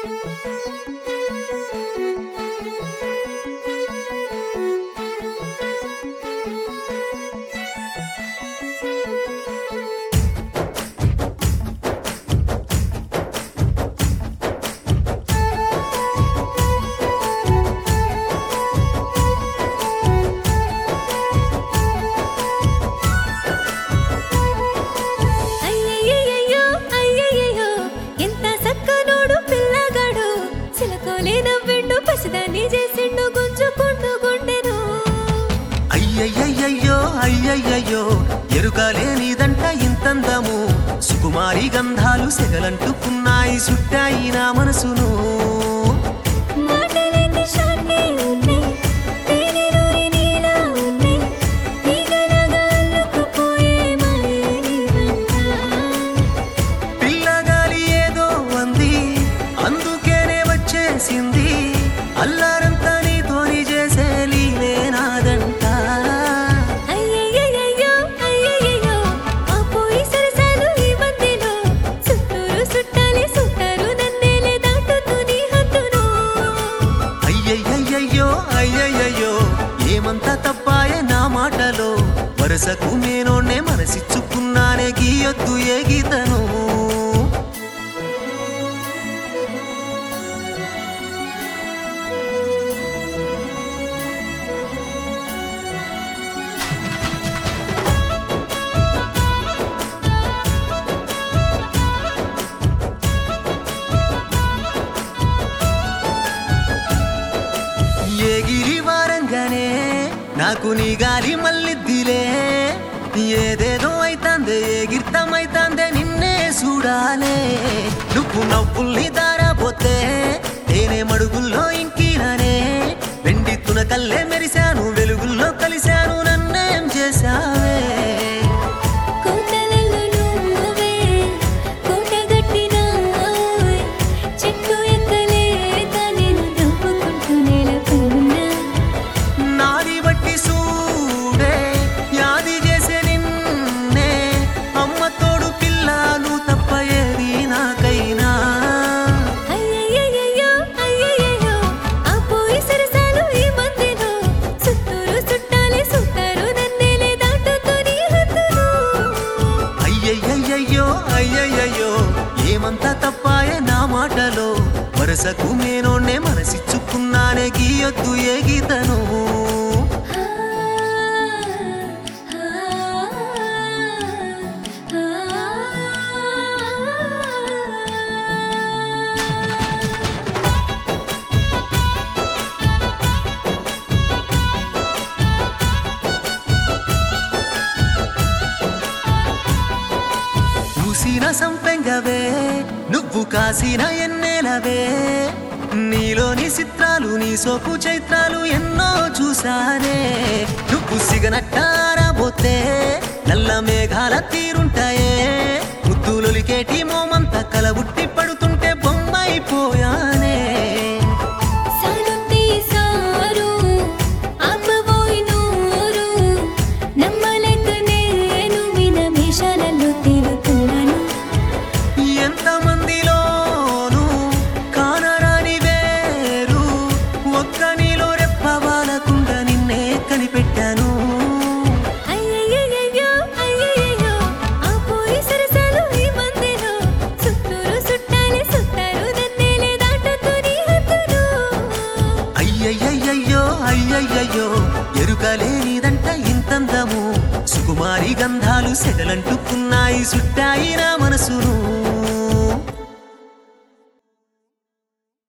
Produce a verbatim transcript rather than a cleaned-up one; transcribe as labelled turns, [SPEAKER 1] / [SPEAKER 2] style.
[SPEAKER 1] అయ్యయ్యయ్యో అయ్యయ్యయ్యో ఎరుకలేనిదంట ఇంతందము సుకుమారి గంధాలు సెగలంటుకున్నాయి సుట్టాయి నా మనసును పిల్లగాలి ఏదో అంది అందుకేనే వచ్చేసింది అల్లారంతా నీతోని చేసే లీలే నాదంట అయ్యయ్యయ్యో అయ్యయ్యయ్యో ఏమంతా తప్పాయే నా మాటలో వరసకు నేనోనే మనసిచ్చుకున్నానే గీయొద్దు ఏ గీతను ఎగిరి వారంగానే నాకు నీ గాలి మళ్ళిద్దిలే ఏదేదో అయితాందే ఎగిర్తమైతాందే నిన్నే చూడాలే నువ్వు నవ్వుల్ని దారాపోతే నేనే మడుగుల్లో ఇంకినానే వెండి తునకల్లే మెరిశాను వెలుగుల్లో కలిశాను నన్నేం చేశావే అయ్యయ్యయ్యో అయ్యయ్యయ్యో ఏమంతా తప్పాయే నా మాటలో వరసకు నేనోనే మనసిచ్చుకున్నానే గీయొద్దు ఏ గీతను పూసిన సంపెంగవే నువ్వు కాసిన ఎన్నేలవే నీలోని చిత్రాలు నీ సోపు చైత్రాలు ఎన్నో చూసానే నువ్వు సిగనట్టారబోతే నల్ల మేఘాల తీరుంటాయే ముద్దులొలికేటి మోమంతా కలబుట్టి పడుతుంటే బొమ్మైపోయానే ఎంతమందిలోనూ కానరాని వేరు ఒక్క నీలో రెప్పవాలకుండా నిన్నే కనిపెట్టాను అయ్యయ్యయ్యో అయ్యయ్యయ్యో ఎరుకలేనిదంట ఇంతందము సుకుమారి గంధాలు సెగలంటుకున్నాయి సుట్టాయినా